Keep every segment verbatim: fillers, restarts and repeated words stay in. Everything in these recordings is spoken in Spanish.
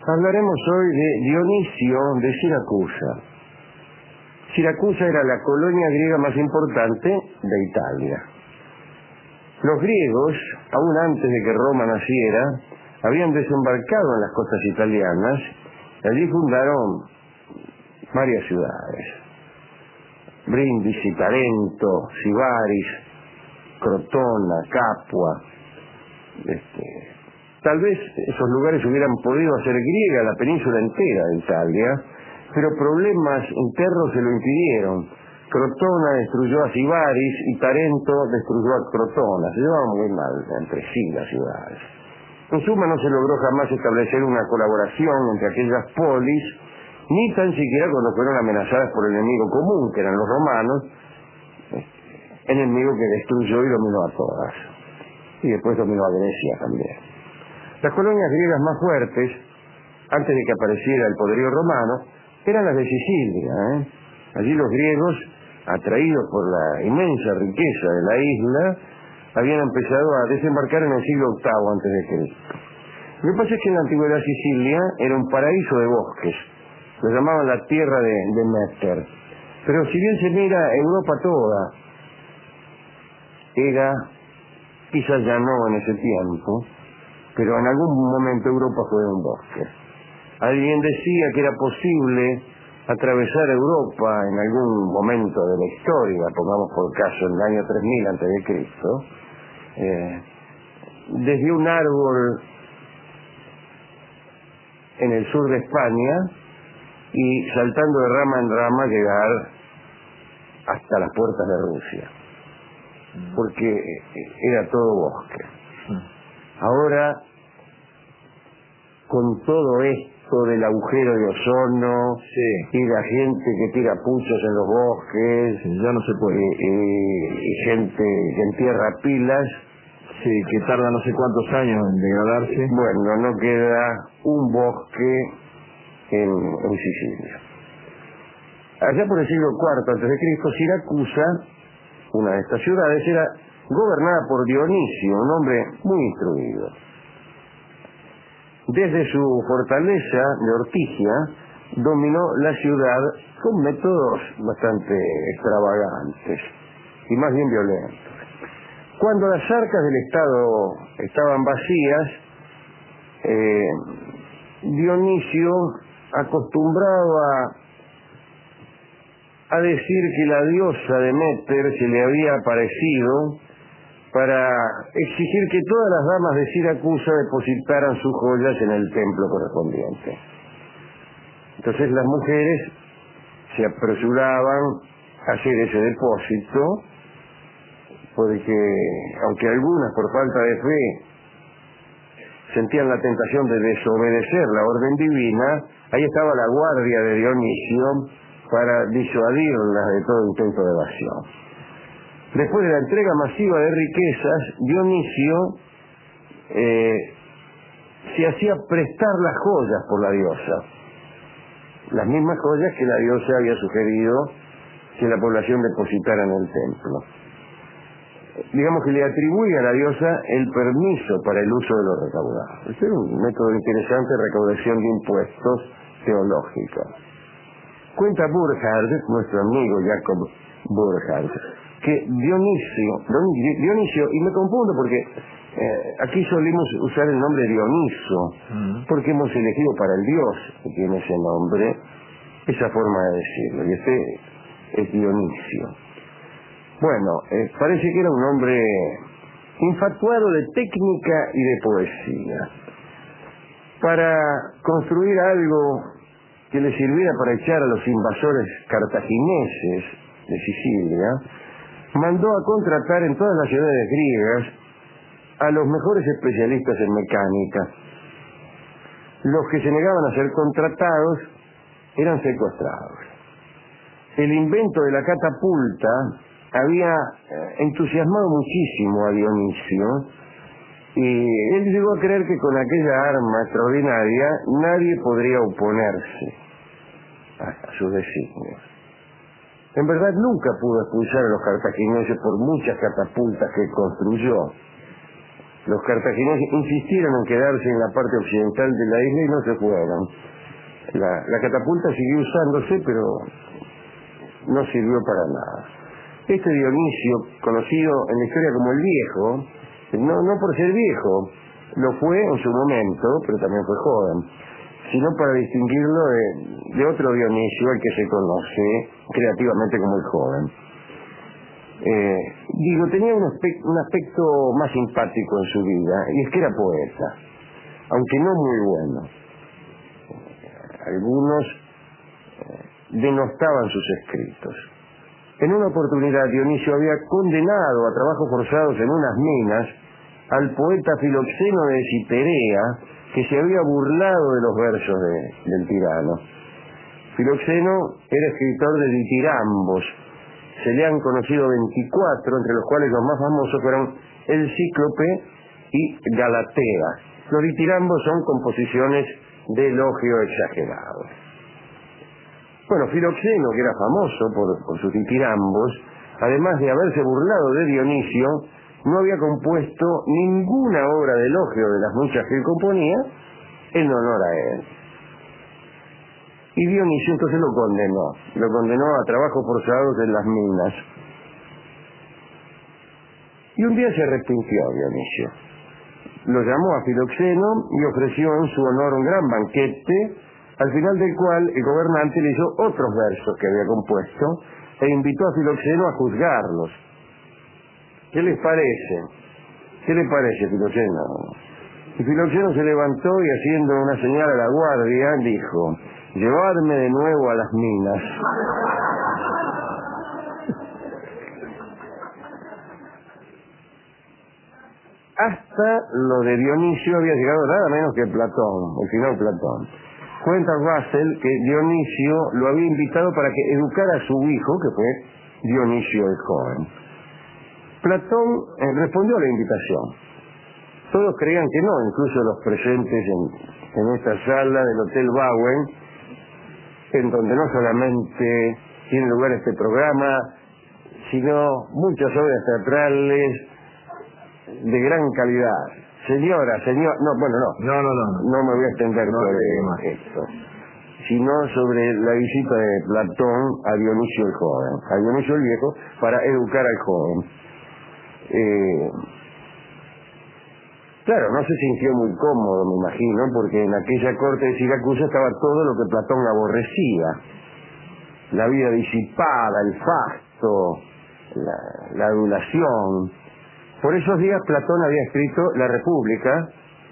Hablaremos hoy de Dionisio de Siracusa. Siracusa era la colonia griega más importante de Italia. Los griegos, aún antes de que Roma naciera, habían desembarcado en las costas italianas y allí fundaron varias ciudades. Brindisi, Tarento, Sibaris, Crotona, Capua. Este, tal vez esos lugares hubieran podido hacer griega la península entera de Italia, pero problemas internos se lo impidieron. Crotona destruyó a Sibaris y Tarento destruyó a Crotona. Se llevaban muy mal entre sí las ciudades. En suma, no se logró jamás establecer una colaboración entre aquellas polis, ni tan siquiera cuando fueron amenazadas por el enemigo común, que eran los romanos, enemigo que destruyó y dominó a todas. Y después dominó a Grecia también. Las colonias griegas más fuertes, antes de que apareciera el poderío romano, eran las de Sicilia. ¿eh? Allí los griegos, atraídos por la inmensa riqueza de la isla, habían empezado a desembarcar en el siglo octavo antes de Cristo. Lo que pasa es que en la antigüedad Sicilia era un paraíso de bosques. Lo llamaban la tierra de, de Méter. Pero si bien se mira Europa toda, era, quizás ya no en ese tiempo, pero en algún momento Europa fue un bosque. Alguien decía que era posible atravesar Europa en algún momento de la historia, pongamos por caso en el año tres mil antes de Cristo, eh, desde un árbol en el sur de España y saltando de rama en rama llegar hasta las puertas de Rusia, porque era todo bosque. Ahora, con todo esto del agujero de ozono, sí, y la gente que tira puchos en los bosques, ya no se puede, y, y, y gente que entierra pilas, sí, que tarda no sé cuántos años en degradarse. bueno, no queda un bosque en, en Sicilia. Allá por el siglo cuarto antes de Cristo, Siracusa, una de estas ciudades, era gobernada por Dionisio, un hombre muy instruido. Desde su fortaleza de Ortigia, dominó la ciudad con métodos bastante extravagantes y más bien violentos. Cuando las arcas del Estado estaban vacías, eh, Dionisio acostumbraba a decir que la diosa Deméter se le había aparecido para exigir que todas las damas de Siracusa depositaran sus joyas en el templo correspondiente. Entonces las mujeres se apresuraban a hacer ese depósito, porque aunque algunas por falta de fe sentían la tentación de desobedecer la orden divina, ahí estaba la guardia de Dionisio para disuadirlas de todo intento de evasión. Después de la entrega masiva de riquezas, Dionisio eh, se hacía prestar las joyas por la diosa, las mismas joyas que la diosa había sugerido que la población depositara en el templo. Digamos que le atribuye a la diosa el permiso para el uso de lo recaudado. Este es un método interesante de recaudación de impuestos teológicos. Cuenta Burchard, nuestro amigo Jacob Burchard, que Dionisio, Dionisio, y me confundo porque eh, aquí solimos usar el nombre Dioniso, porque hemos elegido para el dios que tiene ese nombre, esa forma de decirlo, y este es Dionisio. Bueno, eh, parece que era un hombre infatuado de técnica y de poesía. Para construir algo que le sirviera para echar a los invasores cartagineses de Sicilia, mandó a contratar en todas las ciudades griegas a los mejores especialistas en mecánica. Los que se negaban a ser contratados eran secuestrados. El invento de la catapulta había entusiasmado muchísimo a Dionisio y él llegó a creer que con aquella arma extraordinaria nadie podría oponerse a sus designios. En verdad nunca pudo expulsar a los cartagineses por muchas catapultas que construyó. Los cartagineses insistieron en quedarse en la parte occidental de la isla y no se fueron. La, la catapulta siguió usándose, pero no sirvió para nada. Este Dionisio, conocido en la historia como el Viejo, no, no por ser viejo, lo fue en su momento, pero también fue joven, sino para distinguirlo de, de otro Dionisio, al que se conoce creativamente como el joven. Eh, digo, tenía un aspecto, un aspecto más simpático en su vida, y es que era poeta, aunque no muy bueno. Algunos eh, denostaban sus escritos. En una oportunidad Dionisio había condenado a trabajos forzados en unas minas al poeta Filoxeno de Ciperea, que se había burlado de los versos de, del tirano. Filoxeno era escritor de ditirambos. Se le han conocido veinticuatro, entre los cuales los más famosos fueron El Cíclope y Galatea. Los ditirambos son composiciones de elogio exagerado. Bueno, Filoxeno, que era famoso por, por sus ditirambos, además de haberse burlado de Dionisio, no había compuesto ninguna obra de elogio de las muchas que él componía en honor a él. Y Dionisio entonces lo condenó, lo condenó a trabajos forzados en las minas. Y un día se arrepintió Dionisio. Lo llamó a Filoxeno y ofreció en su honor un gran banquete, al final del cual el gobernante le hizo otros versos que había compuesto e invitó a Filoxeno a juzgarlos. ¿Qué les parece? ¿Qué le parece, Filoxeno? Y Filoxeno se levantó y, haciendo una señal a la guardia, dijo: llevadme de nuevo a las minas. Hasta lo de Dionisio había llegado nada menos que Platón, el final Platón. Cuenta Russell que Dionisio lo había invitado para que educara a su hijo, que fue Dionisio el joven. Platón eh, respondió a la invitación. Todos creían que no, incluso los presentes en, en esta sala del Hotel Bowen, en donde no solamente tiene lugar este programa, sino muchas obras teatrales de gran calidad. Señora, señor, no, bueno, no, No, no, no. no me voy a extender No, sobre no. esto, sino sobre la visita de Platón a Dionisio el joven, a Dionisio el viejo, para educar al joven. Eh, claro, no se sintió muy cómodo, me imagino, porque en aquella corte de Siracusa estaba todo lo que Platón aborrecía: la vida disipada, el fasto, la, la adulación. Por esos días Platón había escrito La República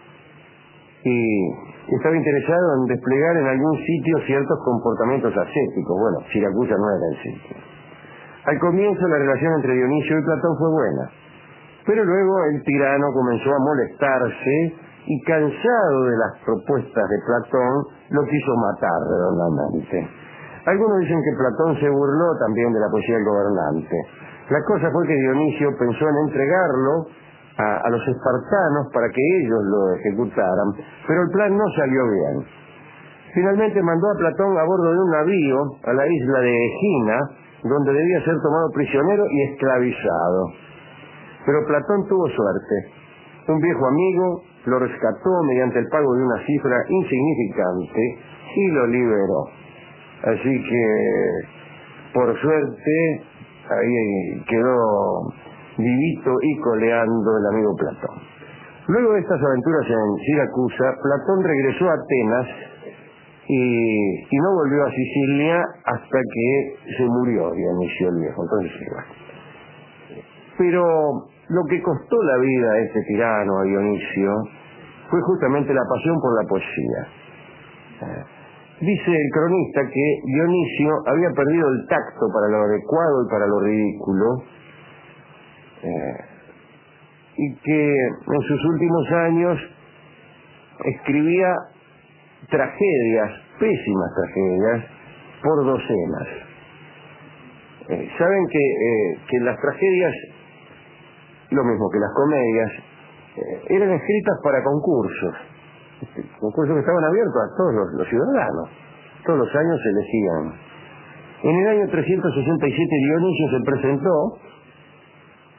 y estaba interesado en desplegar en algún sitio ciertos comportamientos ascéticos. Bueno, Siracusa no era el sitio. Al comienzo la relación entre Dionisio y Platón fue buena, pero luego el tirano comenzó a molestarse y, cansado de las propuestas de Platón, lo quiso matar redondamente. Algunos dicen que Platón se burló también de la poesía del gobernante. La cosa fue que Dionisio pensó en entregarlo a, a los espartanos para que ellos lo ejecutaran, pero el plan no salió bien. Finalmente mandó a Platón a bordo de un navío a la isla de Egina, donde debía ser tomado prisionero y esclavizado. Pero Platón tuvo suerte. Un viejo amigo lo rescató mediante el pago de una cifra insignificante y lo liberó. Así que, por suerte, ahí quedó vivito y coleando el amigo Platón. Luego de estas aventuras en Siracusa, Platón regresó a Atenas y, y no volvió a Sicilia hasta que se murió Dionisio el viejo. Entonces, bueno. Pero lo que costó la vida a este tirano, a Dionisio, fue justamente la pasión por la poesía. Dice el cronista que Dionisio había perdido el tacto para lo adecuado y para lo ridículo, eh, y que en sus últimos años escribía tragedias, pésimas tragedias, por docenas. Eh, Saben que, eh, que las tragedias, lo mismo que las comedias, eh, eran escritas para concursos. Concursos que estaban abiertos a todos los, los ciudadanos. Todos los años se elegían. En el año trescientos sesenta y siete Dionisio se presentó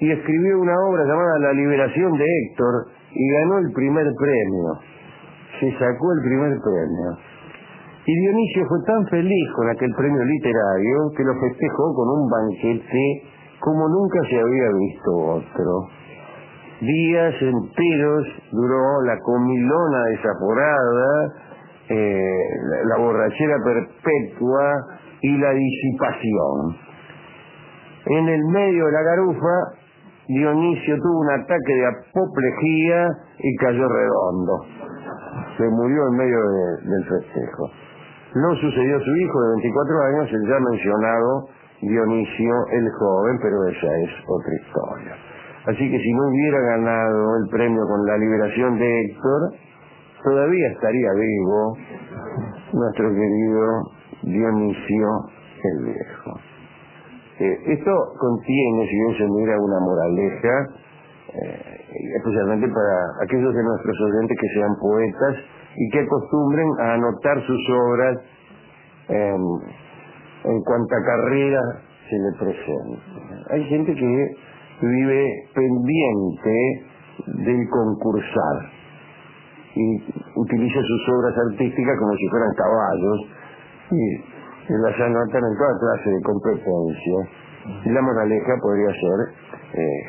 y escribió una obra llamada La liberación de Héctor y ganó el primer premio. Se sacó el primer premio. Y Dionisio fue tan feliz con aquel premio literario que lo festejó con un banquete como nunca se había visto otro. Días enteros duró la comilona desaforada, eh, la, la borrachera perpetua y la disipación. En el medio de la garufa, Dionisio tuvo un ataque de apoplejía y cayó redondo. Se murió en medio de, del festejo. Lo sucedió a su hijo de veinticuatro años, el ya mencionado Dionisio el joven, pero esa es otra historia. Así que si no hubiera ganado el premio con La liberación de Héctor, todavía estaría vivo nuestro querido Dionisio el viejo. Eh, esto contiene, si bien se mira, una moraleja, eh, especialmente para aquellos de nuestros oyentes que sean poetas y que acostumbren a anotar sus obras en, en cuanta carrera se le presente. Hay gente que vive pendiente del concursar y utiliza sus obras artísticas como si fueran caballos y, y las anotan en toda clase de competencias. Y la moraleja podría ser, eh,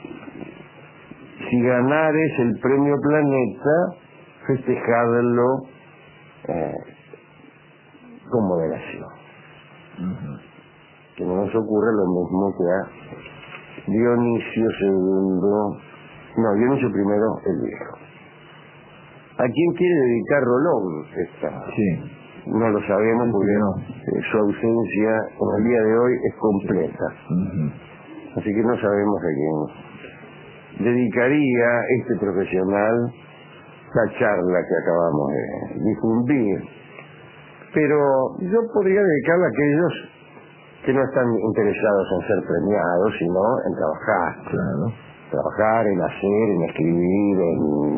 si ganares el premio Planeta, festejarlo eh, con moderación. Uh-huh. Que no nos ocurra lo mismo que a Dionisio segundo, no, Dionisio primero el viejo. ¿A quién quiere dedicar Rolón esta? Sí. No lo sabemos porque no. eh, su ausencia en el día de hoy es completa. Uh-huh. Así que no sabemos a quién dedicaría este profesional la charla que acabamos de difundir. Pero yo podría dedicarla a aquellos que no están interesados en ser premiados, sino en trabajar. Claro. Trabajar, en hacer, en escribir, en,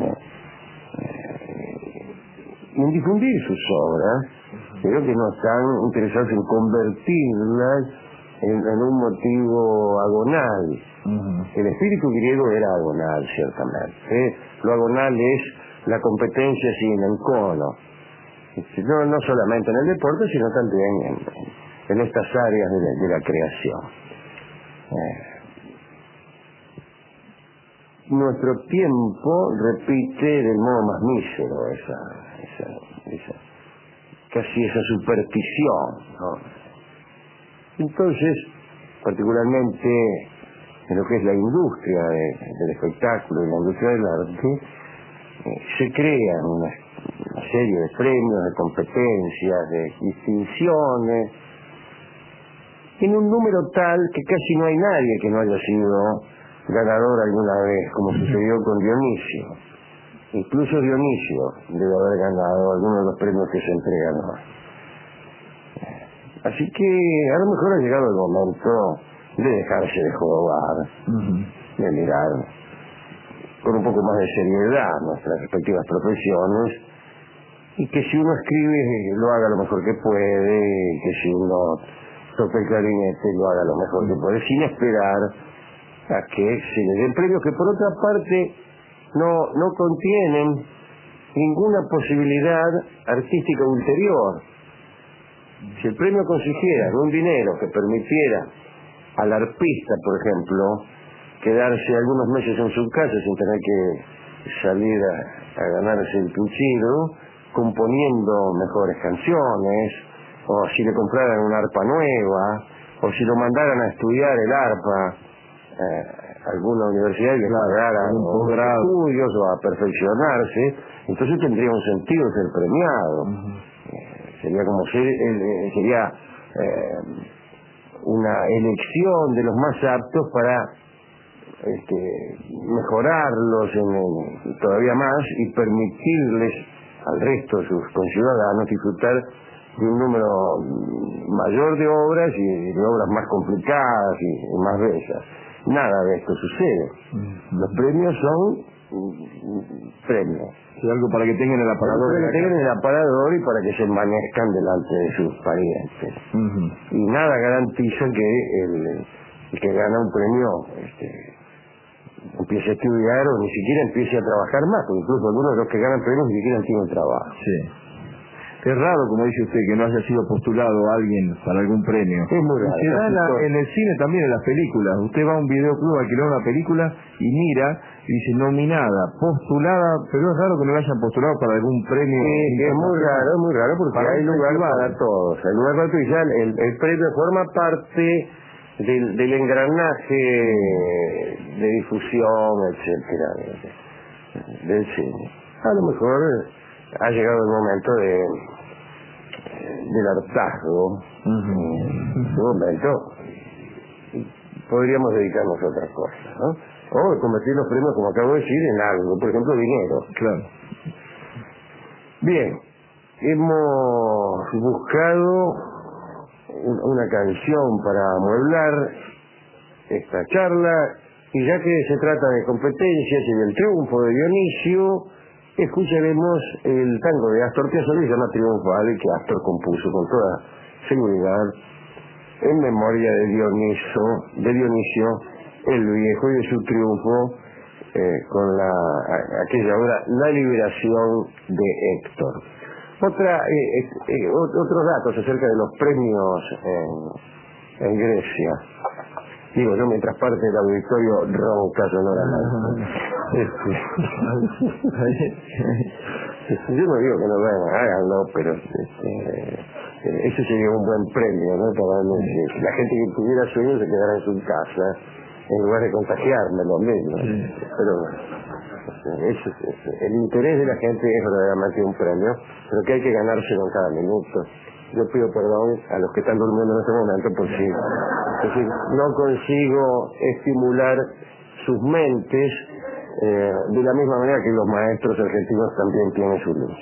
eh, en difundir sus obras, pero que no están interesados en convertirlas en, en un motivo agonal. Uh-huh. El espíritu griego era agonal, ciertamente. ¿eh? Lo agonal es la competencia sin encono. No, no solamente en el deporte, sino también en, en estas áreas de la, de la creación. Eh. Nuestro tiempo repite del modo más mísero esa, esa, esa casi esa superstición, ¿no? Entonces, particularmente en lo que es la industria de, del espectáculo y la industria del arte, eh, se crean una, una serie de premios, de competencias, de distinciones, en un número tal que casi no hay nadie que no haya sido ganador alguna vez, como sucedió con Dionisio. Incluso Dionisio debe haber ganado algunos de los premios que se entregan hoy. Así que a lo mejor ha llegado el momento de dejarse de jugar, uh-huh. de mirar con un poco más de seriedad nuestras respectivas profesiones, y que si uno escribe lo haga lo mejor que puede, y que si uno toca el clarinete lo haga lo mejor que puede, sin esperar a que se le den premios que por otra parte no, no contienen ninguna posibilidad artística ulterior. Si el premio consistiera en un dinero que permitiera al arpista, por ejemplo, quedarse algunos meses en su casa sin tener que salir a, a ganarse el puchero, componiendo mejores canciones, o si le compraran una arpa nueva, o si lo mandaran a estudiar el arpa eh, alguna universidad y le pagara un estudios o a perfeccionarse, entonces tendría un sentido ser premiado. Uh-huh. eh, sería como ser eh, sería eh, una elección de los más aptos para este, mejorarlos en, en, todavía más y permitirles al resto de sus conciudadanos disfrutar de un número mayor de obras y de obras más complicadas y, y más bellas. Nada de esto sucede. Uh-huh. Los premios son premios. Es algo para que tengan el aparador. Para que tengan el aparador y para que se manejen delante de sus parientes. Uh-huh. Y nada garantiza que el, el que gana un premio este, empiece a estudiar o ni siquiera empiece a trabajar más, porque incluso algunos de los que ganan premios ni siquiera tienen trabajo. Sí. Es raro, como dice usted, que no haya sido postulado alguien para algún premio. Es muy raro. Se da en, la, en el cine también, en las películas. Usted va a un videoclub a alquilar una película y mira y dice nominada, postulada, pero es raro que no la hayan postulado para algún premio. Sí, es muy raro, es muy raro porque para hay lugar festival. para todos. Hay lugar para todos y ya el, el premio forma parte del, del engranaje de difusión, etcétera, de, del cine. A lo mejor ha llegado el momento de del hartazgo. Uh-huh. En su momento podríamos dedicarnos a otras cosas, ¿no? O convertir los premios, como acabo de decir, en algo, por ejemplo, dinero. Claro. Bien, hemos buscado una canción para amueblar esta charla, y ya que se trata de competencias y del triunfo de Dionisio, escucharemos el tango de Astor Piazzolla, se llama Triunfal, que Astor compuso con toda seguridad en memoria de Dioniso, de Dionisio el Viejo y de su triunfo eh, con la aquella obra La Liberación de Héctor. Otra, eh, eh, otros datos acerca de los premios en, en Grecia. Digo yo, mientras parte del auditorio ronca sonoramente. Este, yo no digo que no vayan, háganlo, pero este, eso sería un buen premio, ¿no? Para que la gente que tuviera sueño se quedara en su casa, en lugar de contagiarme lo mismo. Pero eso, eso, el interés de la gente es verdaderamente un premio, pero que hay que ganárselo en cada minuto. Yo pido perdón a los que están durmiendo en este momento por si, por si no consigo estimular sus mentes eh, de la misma manera que los maestros argentinos también tienen su luz.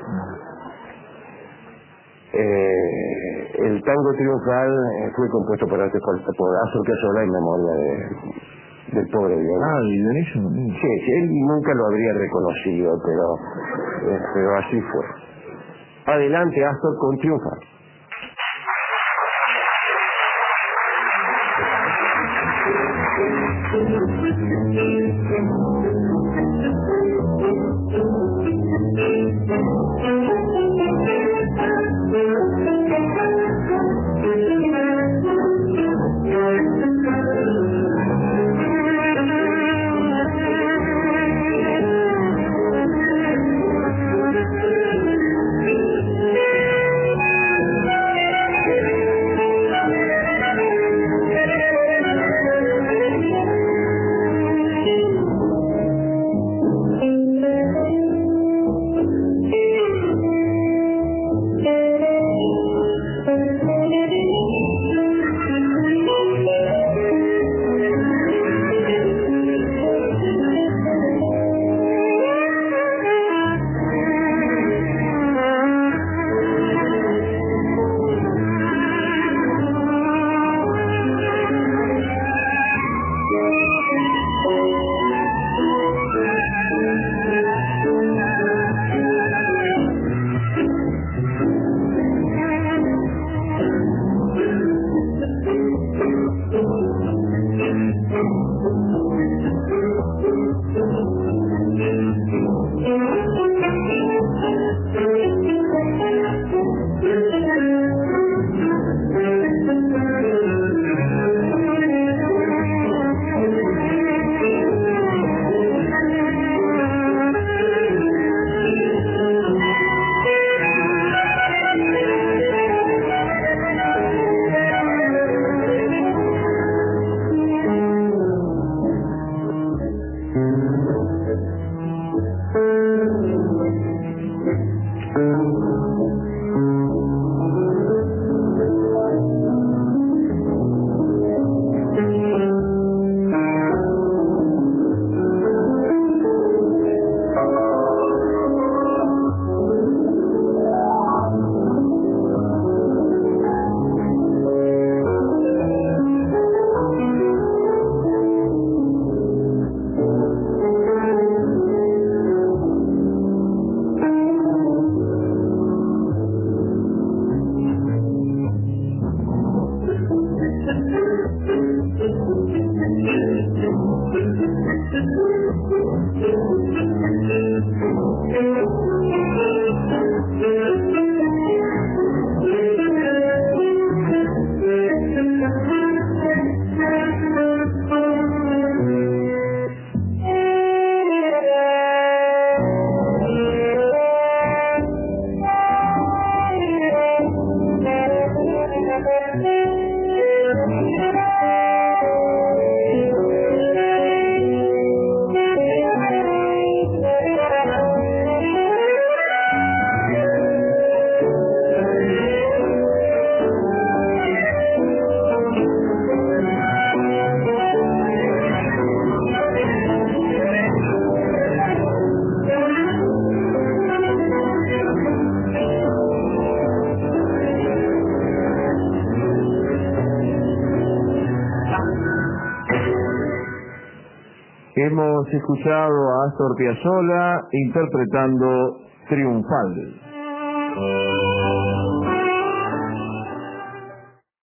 Eh, el tango triunfal eh, fue compuesto por, por, por Astor Piazzolla en memoria de, del pobre Dionisio. Ah, ¿y Dionisio? Sí, sí, él nunca lo habría reconocido, pero, eh, pero así fue. Adelante, Astor, con Triunfal. Hemos escuchado a Astor Piazzolla interpretando Triunfal.